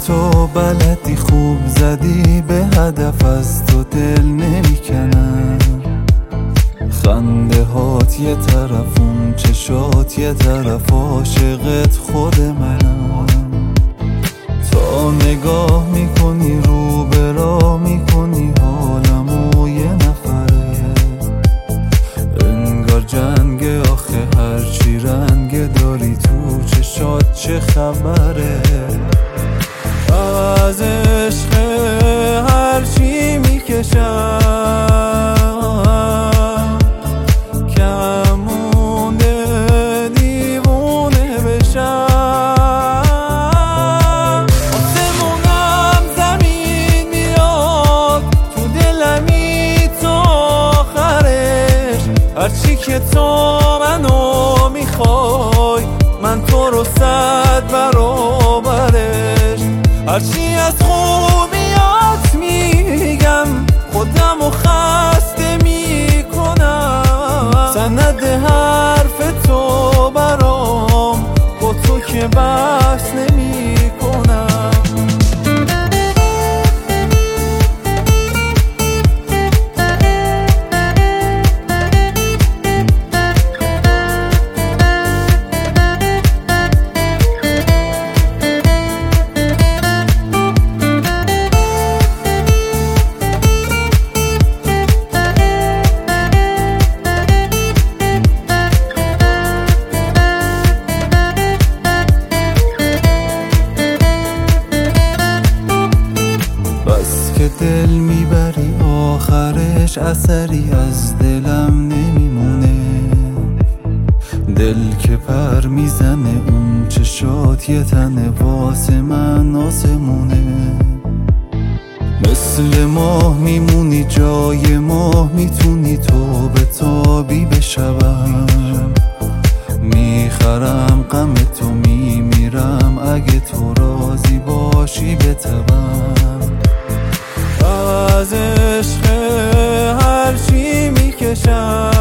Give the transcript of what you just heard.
تو بلدی خوب زدی به هدف، از تو دل نمیکنم. خنده هات یه طرف، اون چشات یه طرف، عاشقت خود منم. تا نگاه میکنی رو به راه میکنی حالمو یه نفره. انگار جنگ آخه هرچی رنگ داری تو چشات چه خبره. از عشق هرچی میکشم کم مونده دیوونه بشم. آسمونم زمین میاد تو دلمی تا آخرش. هرچی که تو منو میخوای من تو رو 100 برابرش. هرچی از خوبیات میگم خودمو خسته میکنم. سند حرف تو برام با تو که بحث نمیکنم. دل میبری آخرش اثری از دلم نمیمونه. دل که پر میزنه اون چشات یه تنه واسه من آسمونه. مثل ماه میمونی جای ماه میتونی تو به تابی بشوم. میخرم غم تو میمیرم اگه تو راضی باشی بتوام. از عشق هرچی میکشم